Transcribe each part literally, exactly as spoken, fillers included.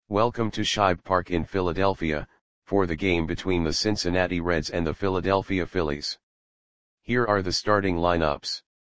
Welcome to Shibe Park in Philadelphia, for the game between the Cincinnati Reds and the Philadelphia Phillies. Here are the starting lineups.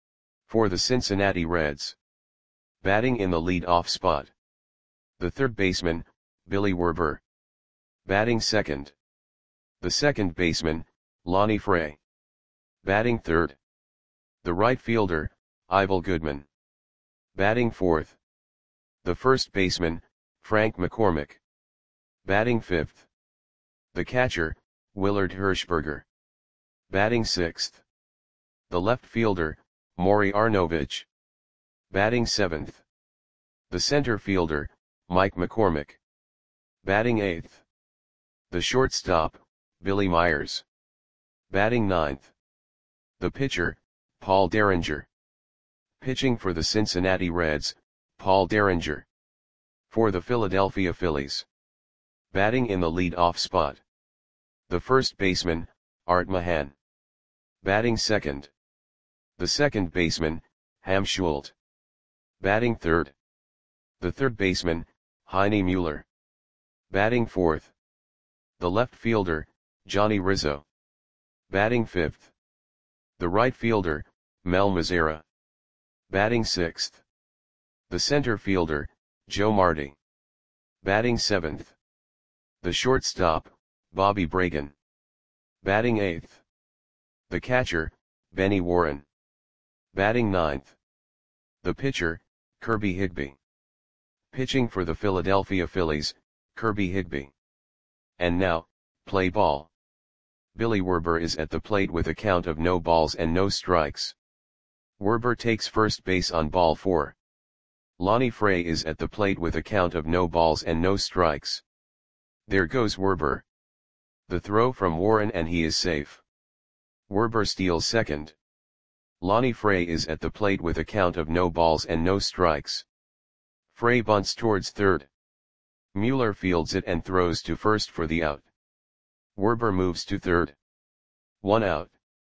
For the Cincinnati Reds. Batting in the lead-off spot. The third baseman, Billy Werber. Batting second. The second baseman, Lonnie Fray. Batting third. The right fielder, Ivel Goodman. Batting fourth. The first baseman, Frank McCormick. Batting fifth. The catcher, Willard Hirschberger. Batting sixth. The left fielder, Maury Arnovich. Batting seventh. The center fielder, Mike McCormick. Batting eighth. The shortstop, Billy Myers. Batting ninth. The pitcher, Paul Derringer. Pitching for the Cincinnati Reds, Paul Derringer. For the Philadelphia Phillies. Batting in the lead-off spot. The first baseman, Art Mahan. Batting second. The second baseman, Ham Schult. Batting third. The third baseman, Heine Mueller. Batting fourth. The left fielder, Johnny Rizzo. Batting fifth. The right fielder, Mel Mazera. Batting sixth. The center fielder, Joe Marty. Batting seventh. The shortstop, Bobby Bragan. Batting eighth. The catcher, Benny Warren. Batting ninth. The pitcher, Kirby Higbee. Pitching for the Philadelphia Phillies, Kirby Higbee. And now, play ball. Billy Werber is at the plate with a count of no balls and no strikes. Werber takes first base on ball four. Lonnie Fray is at the plate with a count of no balls and no strikes. There goes Werber. The throw from Warren and he is safe. Werber steals second. Lonnie Fray is at the plate with a count of no balls and no strikes. Fray bunts towards third. Mueller fields it and throws to first for the out. Werber moves to third. One out.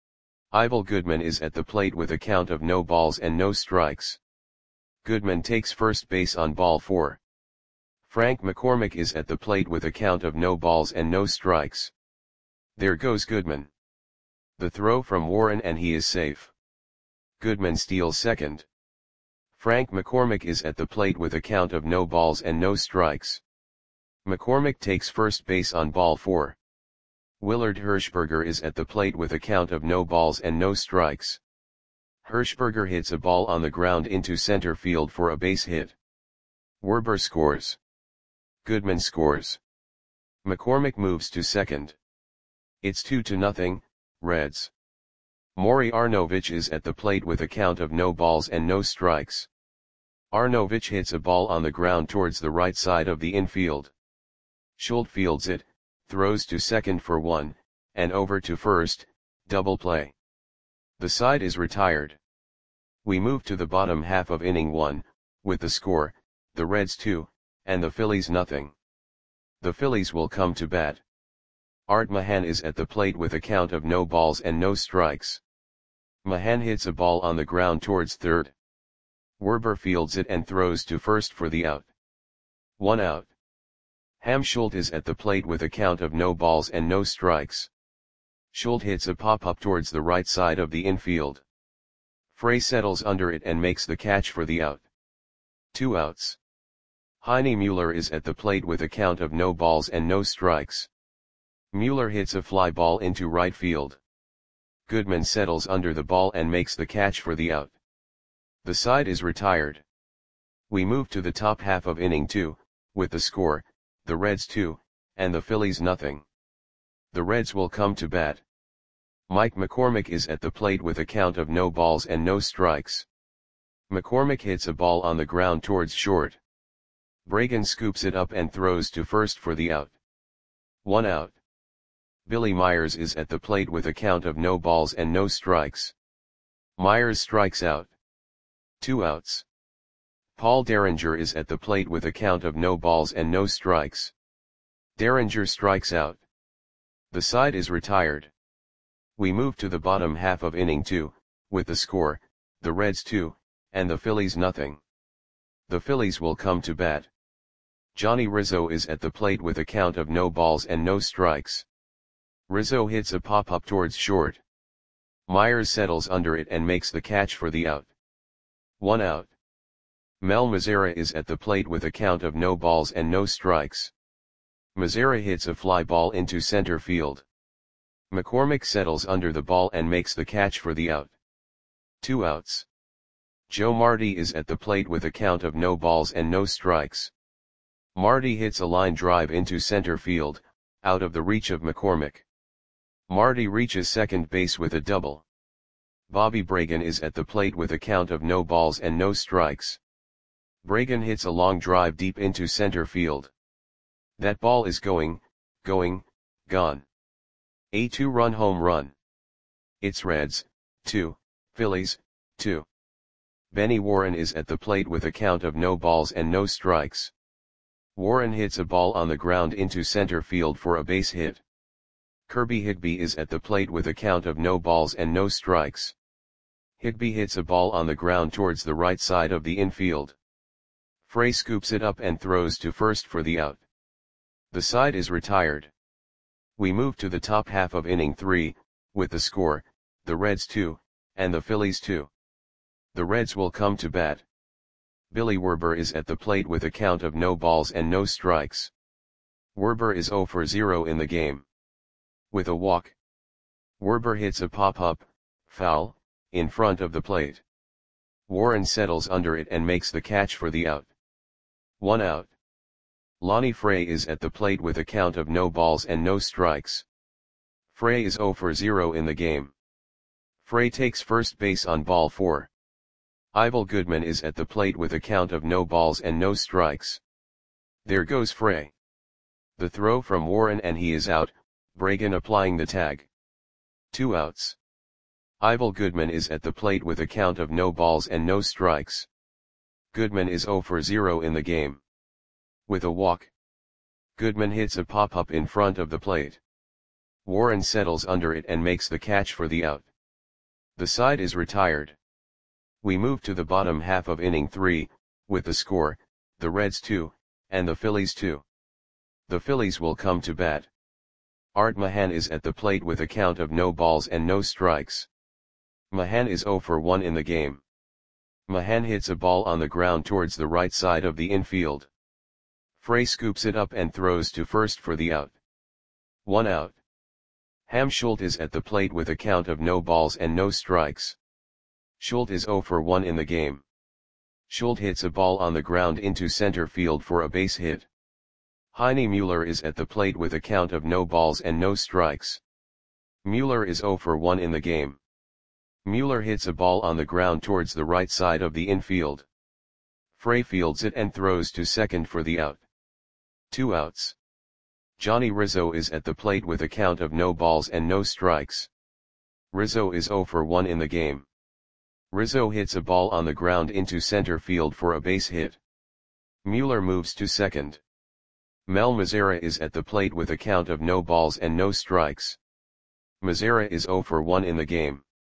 Ivel Goodman is at the plate with a count of no balls and no strikes. Goodman takes first base on ball four. Frank McCormick is at the plate with a count of no balls and no strikes. There goes Goodman. The throw from Warren and he is safe. Goodman steals second. Frank McCormick is at the plate with a count of no balls and no strikes. McCormick takes first base on ball four. Willard Hirschberger is at the plate with a count of no balls and no strikes. Hirschberger hits a ball on the ground into center field for a base hit. Werber scores. Goodman scores. McCormick moves to second. It's two to nothing, Reds. Maury Arnovich is at the plate with a count of no balls and no strikes. Arnovich hits a ball on the ground towards the right side of the infield. Schult fields it, throws to second for one, and over to first, double play. The side is retired. We move to the bottom half of inning one, with the score, the Reds two, and the Phillies nothing. The Phillies will come to bat. Art Mahan is at the plate with a count of no balls and no strikes. Mahan hits a ball on the ground towards third. Werber fields it and throws to first for the out. One out. Ham Schult is at the plate with a count of no balls and no strikes. Schult hits a pop-up towards the right side of the infield. Fray settles under it and makes the catch for the out. Two outs. Heine Mueller is at the plate with a count of no balls and no strikes. Mueller hits a fly ball into right field. Goodman settles under the ball and makes the catch for the out. The side is retired. We move to the top half of inning two, with the score, the Reds two, and the Phillies nothing. The Reds will come to bat. Mike McCormick is at the plate with a count of no balls and no strikes. McCormick hits a ball on the ground towards short. Bragan scoops it up and throws to first for the out. One out. Billy Myers is at the plate with a count of no balls and no strikes. Myers strikes out. Two outs. Paul Derringer is at the plate with a count of no balls and no strikes. Derringer strikes out. The side is retired. We move to the bottom half of inning two, with the score, the Reds two, and the Phillies nothing. The Phillies will come to bat. Johnny Rizzo is at the plate with a count of no balls and no strikes. Rizzo hits a pop-up towards short. Myers settles under it and makes the catch for the out. One out. Mel Mazara is at the plate with a count of no balls and no strikes. Mazara hits a fly ball into center field. McCormick settles under the ball and makes the catch for the out. Two outs. Joe Marti is at the plate with a count of no balls and no strikes. Marti hits a line drive into center field, out of the reach of McCormick. Marti reaches second base with a double. Bobby Bragan is at the plate with a count of no balls and no strikes. Bragan hits a long drive deep into center field. That ball is going, going, gone. A two-run home run. It's Reds, two, Phillies, two. Benny Warren is at the plate with a count of no balls and no strikes. Warren hits a ball on the ground into center field for a base hit. Kirby Higbee is at the plate with a count of no balls and no strikes. Higbee hits a ball on the ground towards the right side of the infield. Frey scoops it up and throws to first for the out. The side is retired. We move to the top half of inning three, with the score, the Reds two, and the Phillies two. The Reds will come to bat. Billy Werber is at the plate with a count of no balls and no strikes. Werber is zero for zero in the game. With a walk. Werber hits a pop-up, foul, in front of the plate. Warren settles under it and makes the catch for the out. One out. Lonnie Frey is at the plate with a count of no balls and no strikes. Frey is zero for zero in the game. Frey takes first base on ball four. Ivel Goodman is at the plate with a count of no balls and no strikes. There goes Frey. The throw from Warren and he is out, Bragan applying the tag. Two outs. Ivel Goodman is at the plate with a count of no balls and no strikes. Goodman is zero for zero in the game. With a walk. Goodman hits a pop-up in front of the plate. Warren settles under it and makes the catch for the out. The side is retired. We move to the bottom half of inning three, with the score, the Reds two, and the Phillies two. The Phillies will come to bat. Art Mahan is at the plate with a count of no balls and no strikes. Mahan is zero for one in the game. Mahan hits a ball on the ground towards the right side of the infield. Frey scoops it up and throws to first for the out. One out. Ham Schultz is at the plate with a count of no balls and no strikes. Schultz is zero for one in the game. Schultz hits a ball on the ground into center field for a base hit. Heine Mueller is at the plate with a count of no balls and no strikes. Mueller is zero for one in the game. Mueller hits a ball on the ground towards the right side of the infield. Frey fields it and throws to second for the out. Two outs. Johnny Rizzo is at the plate with a count of no balls and no strikes. Rizzo is zero for one in the game. Rizzo hits a ball on the ground into center field for a base hit. Mueller moves to second. Mel Mazara is at the plate with a count of no balls and no strikes. Mazara is zero for one in the game.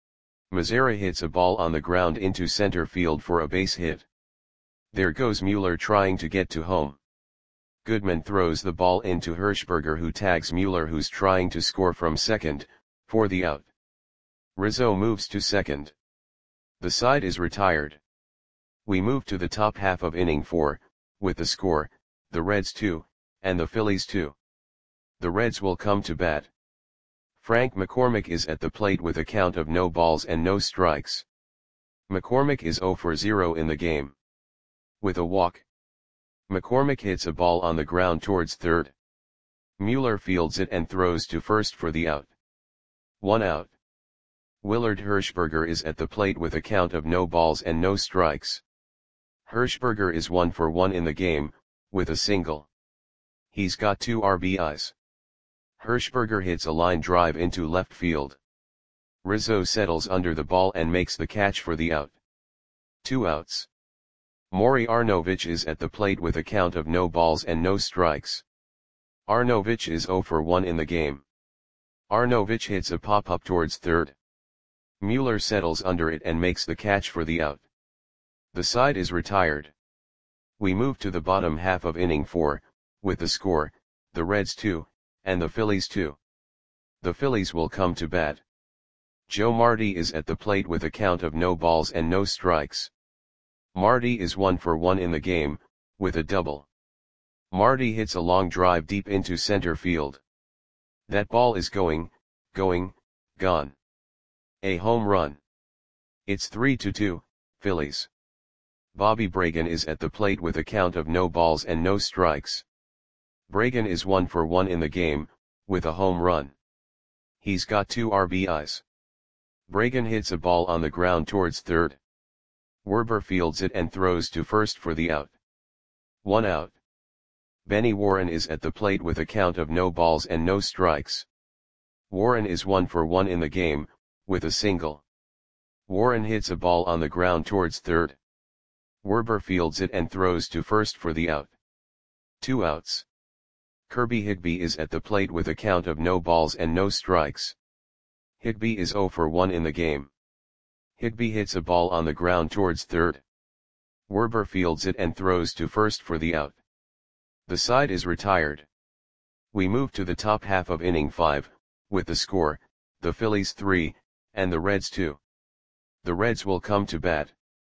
Mazara hits a ball on the ground into center field for a base hit. There goes Mueller trying to get to home. Goodman throws the ball into Hirschberger, who tags Mueller, who's trying to score from second, for the out. Rizzo moves to second. The side is retired. We move to the top half of inning four, with the score, the Reds two, and the Phillies two. The Reds will come to bat. Frank McCormick is at the plate with a count of no balls and no strikes. McCormick is zero for zero in the game. With a walk. McCormick hits a ball on the ground towards third. Mueller fields it and throws to first for the out. One out. Willard Hirschberger is at the plate with a count of no balls and no strikes. Hirschberger is one for one in the game, with a single. He's got two R B Is. Hirschberger hits a line drive into left field. Rizzo settles under the ball and makes the catch for the out. Two outs. Maury Arnovich is at the plate with a count of no balls and no strikes. Arnovich is zero for one in the game. Arnovich hits a pop-up towards third. Mueller settles under it and makes the catch for the out. The side is retired. We move to the bottom half of inning four, with the score, the Reds two, and the Phillies two. The Phillies will come to bat. Joe Marti is at the plate with a count of no balls and no strikes. Marti is one for one in the game, with a double. Marti hits a long drive deep into center field. That ball is going, going, gone. A home run. It's three to two, Phillies. Bobby Bragan is at the plate with a count of no balls and no strikes. Bragan is one for one in the game, with a home run. He's got two R B Is. Bragan hits a ball on the ground towards third. Werber fields it and throws to first for the out. One out. Benny Warren is at the plate with a count of no balls and no strikes. Warren is one for one in the game, with a single. Warren hits a ball on the ground towards third. Werber fields it and throws to first for the out. Two outs. Kirby Higbee is at the plate with a count of no balls and no strikes. Higbee is zero for one in the game. Higbee hits a ball on the ground towards third. Werber fields it and throws to first for the out. The side is retired. We move to the top half of inning five, with the score, the Phillies three, and the Reds two. The Reds will come to bat.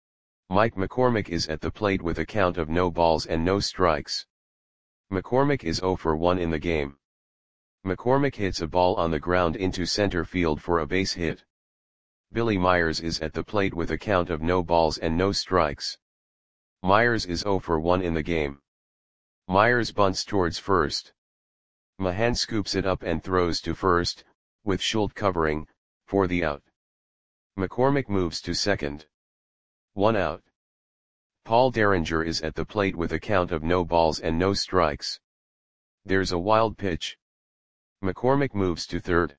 Mike McCormick is at the plate with a count of no balls and no strikes. McCormick is zero for one in the game. McCormick hits a ball on the ground into center field for a base hit. Billy Myers is at the plate with a count of no balls and no strikes. Myers is zero for one in the game. Myers bunts towards first. Mahan scoops it up and throws to first, with Schultz covering, for the out. McCormick moves to second. One out. Paul Derringer is at the plate with a count of no balls and no strikes. There's a wild pitch. McCormick moves to third.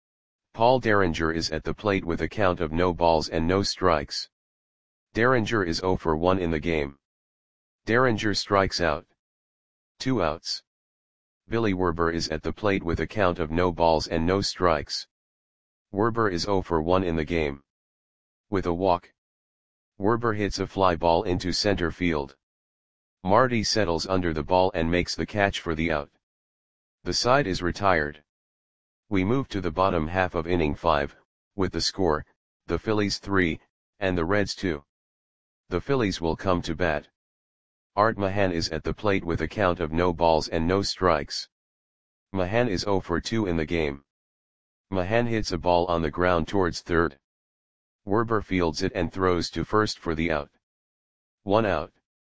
Paul Derringer is at the plate with a count of no balls and no strikes. Derringer is zero for one in the game. Derringer strikes out. Two outs. Billy Werber is at the plate with a count of no balls and no strikes. Werber is zero for one in the game. With a walk. Werber hits a fly ball into center field. Marti settles under the ball and makes the catch for the out. The side is retired. We move to the bottom half of inning five, with the score, the Phillies three, and the Reds two. The Phillies will come to bat. Art Mahan is at the plate with a count of no balls and no strikes. Mahan is zero for two in the game. Mahan hits a ball on the ground towards third. Werber fields it and throws to first for the out. One out.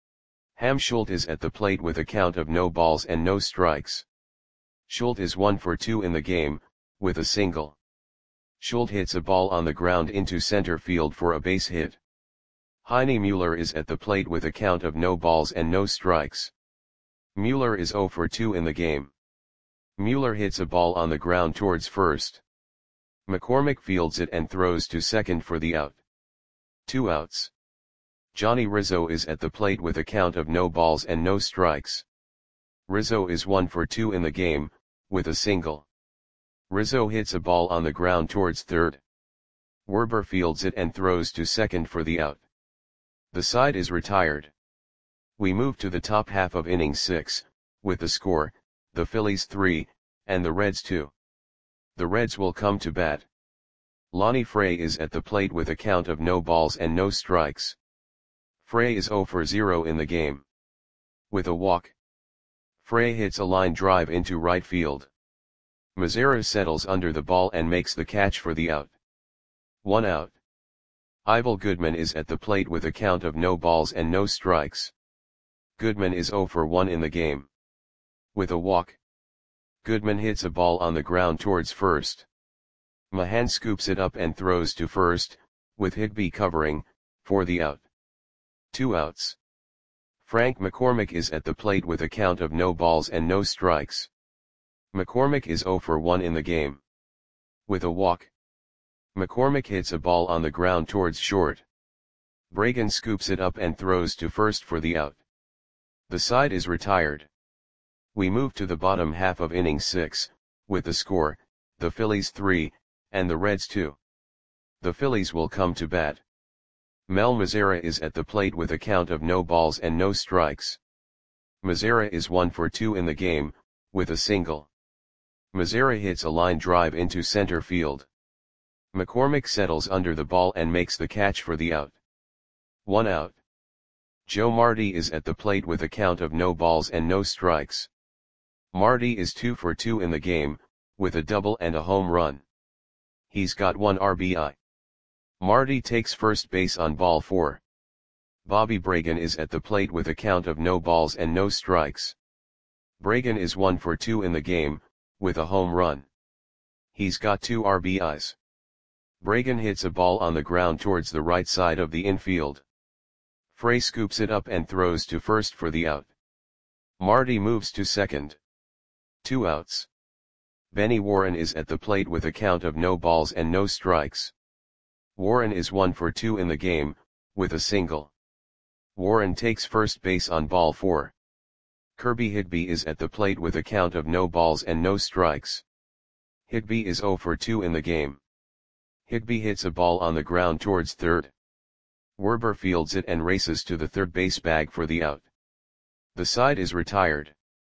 Ham Schultz is at the plate with a count of no balls and no strikes. Schultz is one for two in the game, with a single. Schultz hits a ball on the ground into center field for a base hit. Heine Mueller is at the plate with a count of no balls and no strikes. Mueller is zero for two in the game. Mueller hits a ball on the ground towards first. McCormick fields it and throws to second for the out. Two outs. Johnny Rizzo is at the plate with a count of no balls and no strikes. Rizzo is one for two in the game, with a single. Rizzo hits a ball on the ground towards third. Werber fields it and throws to second for the out. The side is retired. We move to the top half of inning six, with the score, the Phillies three, and the Reds two. The Reds will come to bat. Lonnie Frey is at the plate with a count of no balls and no strikes. Frey is zero for zero in the game. With a walk. Frey hits a line drive into right field. Mazzara settles under the ball and makes the catch for the out. One out. Ivel Goodman is at the plate with a count of no balls and no strikes. Goodman is zero for one in the game. With a walk. Goodman hits a ball on the ground towards first. Mahan scoops it up and throws to first, with Higbee covering, for the out. Two outs. Frank McCormick is at the plate with a count of no balls and no strikes. McCormick is zero for one in the game. With a walk. McCormick hits a ball on the ground towards short. Bragan scoops it up and throws to first for the out. The side is retired. We move to the bottom half of inning six, with the score, the Phillies three, and the Reds two. The Phillies will come to bat. Mel Mazara is at the plate with a count of no balls and no strikes. Mazara is one for two in the game, with a single. Mazara hits a line drive into center field. McCormick settles under the ball and makes the catch for the out. One out. Joe Marty is at the plate with a count of no balls and no strikes. Marty is two for two in the game, with a double and a home run. He's got one R B I. Marty takes first base on ball four. Bobby Bragan is at the plate with a count of no balls and no strikes. Bragan is one for two in the game, with a home run. He's got two R B Is. Bragan hits a ball on the ground towards the right side of the infield. Frey scoops it up and throws to first for the out. Marty moves to second. Two outs. Benny Warren is at the plate with a count of no balls and no strikes. Warren is one for two in the game, with a single. Warren takes first base on ball four. Kirby Higby is at the plate with a count of no balls and no strikes. Higby is zero for two in the game. Higby hits a ball on the ground towards third. Werber fields it and races to the third base bag for the out. The side is retired.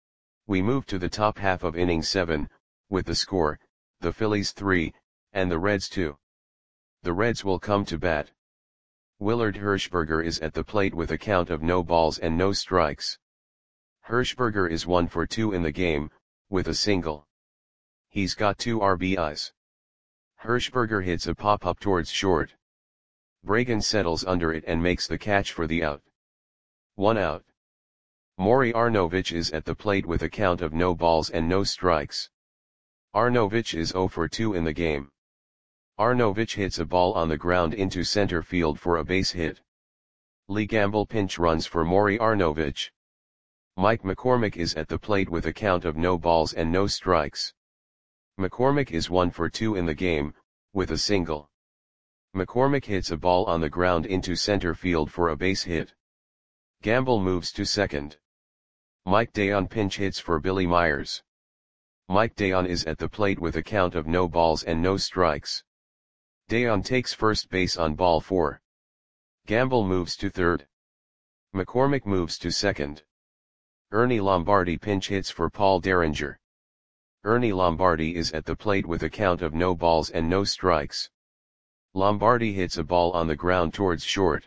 We move to the top half of inning seven, with the score, the Phillies three, and the Reds two. The Reds will come to bat. Willard Hirschberger is at the plate with a count of no balls and no strikes. Hirschberger is one for two in the game, with a single. He's got two R B Is. Hirschberger hits a pop-up towards short. Bragan settles under it and makes the catch for the out. One out. Maury Arnovich is at the plate with a count of no balls and no strikes. Arnovich is zero for two in the game. Arnovich hits a ball on the ground into center field for a base hit. Lee Gamble pinch runs for Maury Arnovich. Mike McCormick is at the plate with a count of no balls and no strikes. McCormick is one for two in the game, with a single. McCormick hits a ball on the ground into center field for a base hit. Gamble moves to second. Mike Dayon pinch hits for Billy Myers. Mike Dayon is at the plate with a count of no balls and no strikes. Dayon takes first base on ball four. Gamble moves to third. McCormick moves to second. Ernie Lombardi pinch hits for Paul Derringer. Ernie Lombardi is at the plate with a count of no balls and no strikes. Lombardi hits a ball on the ground towards short.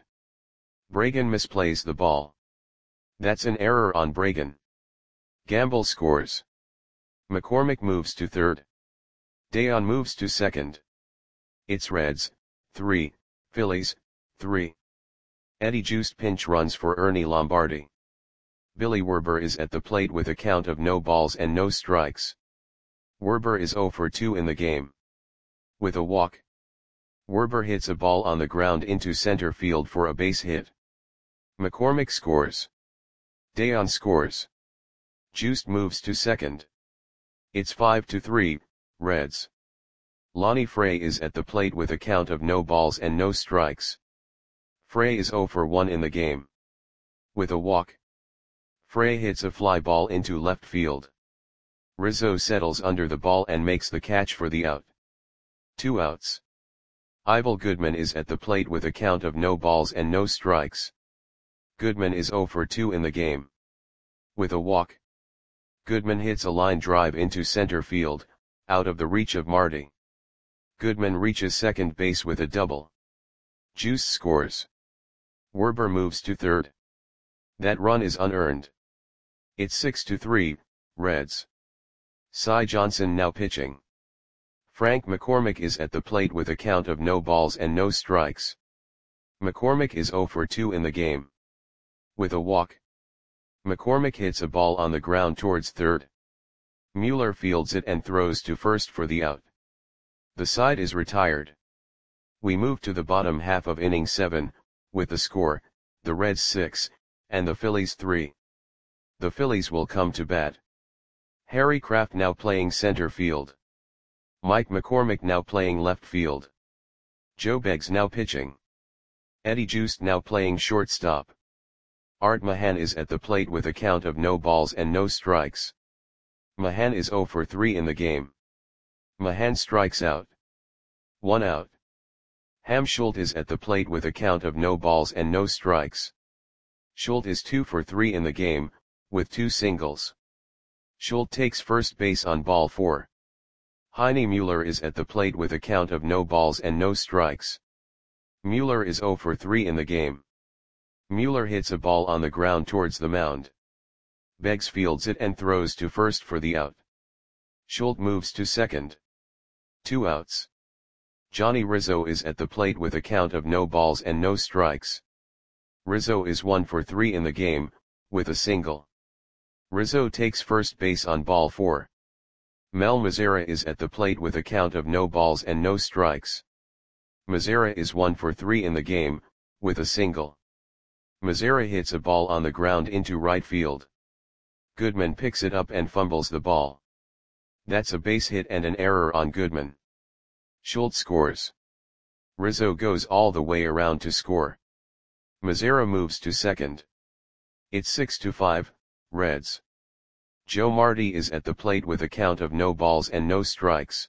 Bragan misplays the ball. That's an error on Bragan. Gamble scores. McCormick moves to third. Dayon moves to second. It's Reds, three, Phillies, three. Eddie Juiced pinch runs for Ernie Lombardi. Billy Werber is at the plate with a count of no balls and no strikes. Werber is zero for two in the game. With a walk. Werber hits a ball on the ground into center field for a base hit. McCormick scores. Dayon scores. Juiced moves to second. It's five to three, Reds. Lonnie Frey is at the plate with a count of no balls and no strikes. Frey is zero for one in the game. With a walk. Frey hits a fly ball into left field. Rizzo settles under the ball and makes the catch for the out. Two outs. Ivel Goodman is at the plate with a count of no balls and no strikes. Goodman is zero for two in the game. With a walk. Goodman hits a line drive into center field, out of the reach of Marty. Goodman reaches second base with a double. Juice scores. Werber moves to third. That run is unearned. It's six to three, Reds. Cy Johnson now pitching. Frank McCormick is at the plate with a count of no balls and no strikes. McCormick is zero for two in the game. With a walk. McCormick hits a ball on the ground towards third. Mueller fields it and throws to first for the out. The side is retired. We move to the bottom half of inning seven, with the score, the Reds six, and the Phillies three. The Phillies will come to bat. Harry Kraft now playing center field. Mike McCormick now playing left field. Joe Beggs now pitching. Eddie Juiced now playing shortstop. Art Mahan is at the plate with a count of no balls and no strikes. Mahan is zero for three in the game. Mahan strikes out. One out. Ham Schuldt is at the plate with a count of no balls and no strikes. Schuldt is two for three in the game, with two singles. Schuldt takes first base on ball four. Heine Mueller is at the plate with a count of no balls and no strikes. Mueller is zero for three in the game. Mueller hits a ball on the ground towards the mound. Beggs fields it and throws to first for the out. Schuldt moves to second. Two outs. Johnny Rizzo is at the plate with a count of no balls and no strikes. Rizzo is one for three in the game, with a single. Rizzo takes first base on ball four. Mel Mazara is at the plate with a count of no balls and no strikes. Mazara is one for three in the game, with a single. Mazara hits a ball on the ground into right field. Goodman picks it up and fumbles the ball. That's a base hit and an error on Goodman. Schuldt scores. Rizzo goes all the way around to score. Mazara moves to second. It's six to five, Reds. Joe Marti is at the plate with a count of no balls and no strikes.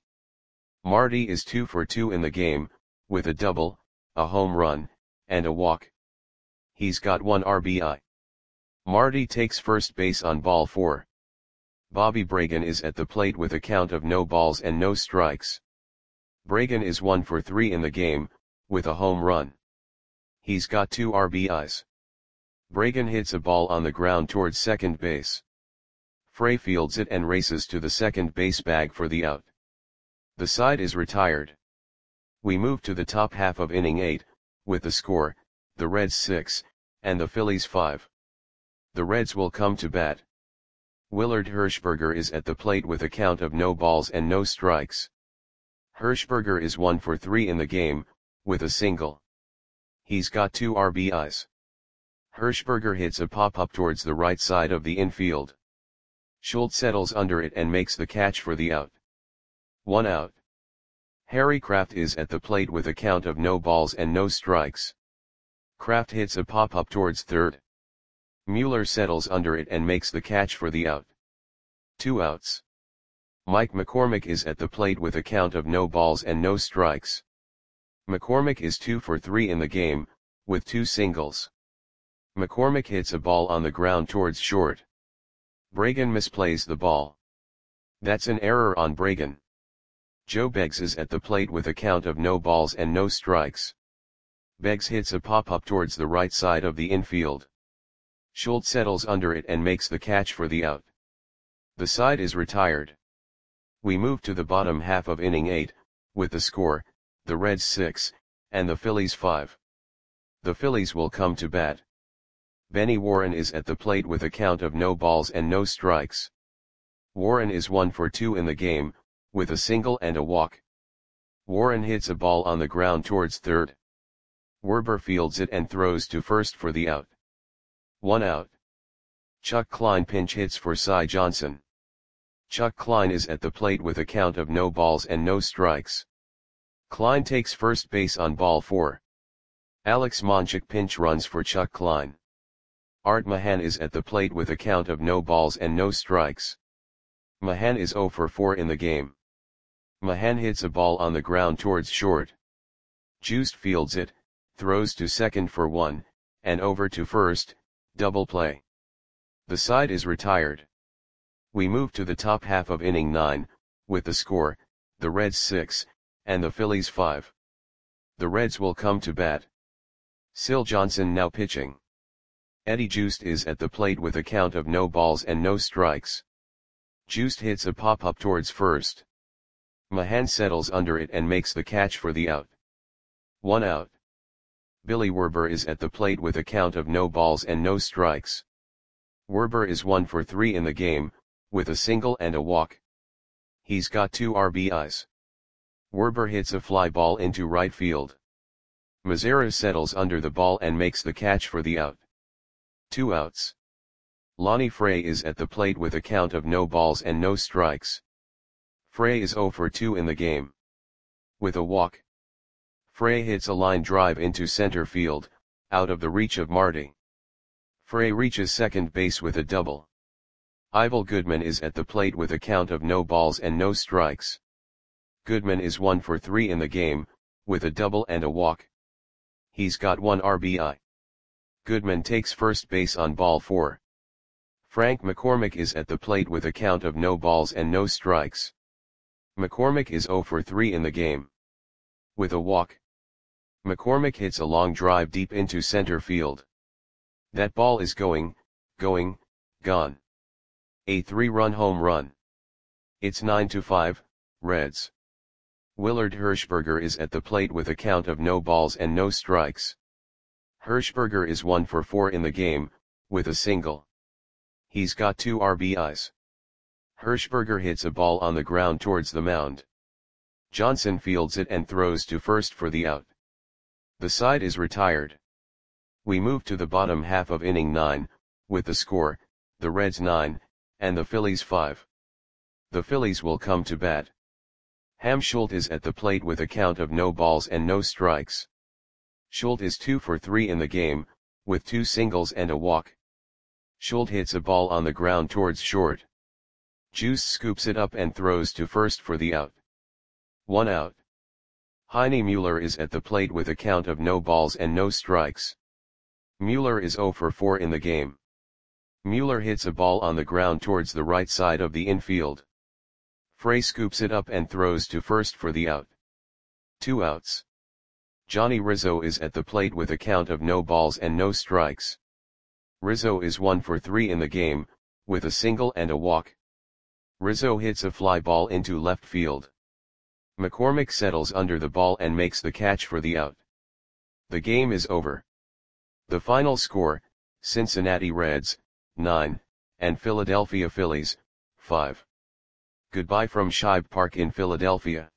Marti is two for two in the game, with a double, a home run, and a walk. He's got one R B I. Marti takes first base on ball four. Bobby Bragan is at the plate with a count of no balls and no strikes. Bragan is one for three in the game, with a home run. He's got two R B Is. Bragan hits a ball on the ground towards second base. Frey fields it and races to the second base bag for the out. The side is retired. We move to the top half of inning eight, with the score, the Reds six, and the Phillies five. The Reds will come to bat. Willard Hirschberger is at the plate with a count of no balls and no strikes. Hirschberger is one for three in the game, with a single. He's got two R B Is. Hirschberger hits a pop-up towards the right side of the infield. Schuldt settles under it and makes the catch for the out. One out. Harry Kraft is at the plate with a count of no balls and no strikes. Kraft hits a pop-up towards third. Mueller settles under it and makes the catch for the out. Two outs. Mike McCormick is at the plate with a count of no balls and no strikes. McCormick is two for three in the game, with two singles. McCormick hits a ball on the ground towards short. Bragan misplays the ball. That's an error on Bragan. Joe Beggs is at the plate with a count of no balls and no strikes. Beggs hits a pop-up towards the right side of the infield. Schuldt settles under it and makes the catch for the out. The side is retired. We move to the bottom half of inning eight, with the score, the Reds six, and the Phillies five. The Phillies will come to bat. Benny Warren is at the plate with a count of no balls and no strikes. Warren is one for two in the game, with a single and a walk. Warren hits a ball on the ground towards third. Werber fields it and throws to first for the out. One out. Chuck Klein pinch hits for Cy Johnson. Chuck Klein is at the plate with a count of no balls and no strikes. Klein takes first base on ball four. Alex Monchik pinch runs for Chuck Klein. Art Mahan is at the plate with a count of no balls and no strikes. Mahan is zero for four in the game. Mahan hits a ball on the ground towards short. Juiced fields it, throws to second for one, and over to first, double play. The side is retired. We move to the top half of inning nine, with the score, the Reds six, and the Phillies five. The Reds will come to bat. Syl Johnson now pitching. Eddie Juiced is at the plate with a count of no balls and no strikes. Juiced hits a pop-up towards first. Mahan settles under it and makes the catch for the out. One out. Billy Werber is at the plate with a count of no balls and no strikes. Werber is one for three in the game, with a single and a walk. He's got two R B Is. Werber hits a fly ball into right field. Mazara settles under the ball and makes the catch for the out. Two outs. Lonnie Frey is at the plate with a count of no balls and no strikes. Frey is zero for two in the game. With a walk. Frey hits a line drive into center field, out of the reach of Marty. Frey reaches second base with a double. Ivel Goodman is at the plate with a count of no balls and no strikes. Goodman is one for three in the game, with a double and a walk. He's got one R B I. Goodman takes first base on ball four. Frank McCormick is at the plate with a count of no balls and no strikes. McCormick is zero for three in the game. With a walk, McCormick hits a long drive deep into center field. That ball is going, going, gone. A three-run home run. It's nine to five, Reds. Willard Hershberger is at the plate with a count of no balls and no strikes. Hershberger is one for four in the game, with a single. He's got two R B Is. Hershberger hits a ball on the ground towards the mound. Johnson fields it and throws to first for the out. The side is retired. We move to the bottom half of inning nine, with the score, the Reds nine, and the Phillies five. The Phillies will come to bat. Ham Schultz is at the plate with a count of no balls and no strikes. Schultz is two for three in the game, with two singles and a walk. Schultz hits a ball on the ground towards short. Juice scoops it up and throws to first for the out. One out. Heine Mueller is at the plate with a count of no balls and no strikes. Mueller is zero for four in the game. Mueller hits a ball on the ground towards the right side of the infield. Frey scoops it up and throws to first for the out. Two outs. Johnny Rizzo is at the plate with a count of no balls and no strikes. Rizzo is one for three in the game, with a single and a walk. Rizzo hits a fly ball into left field. McCormick settles under the ball and makes the catch for the out. The game is over. The final score, Cincinnati Reds, nine, and Philadelphia Phillies, five. Goodbye from Shibe Park in Philadelphia.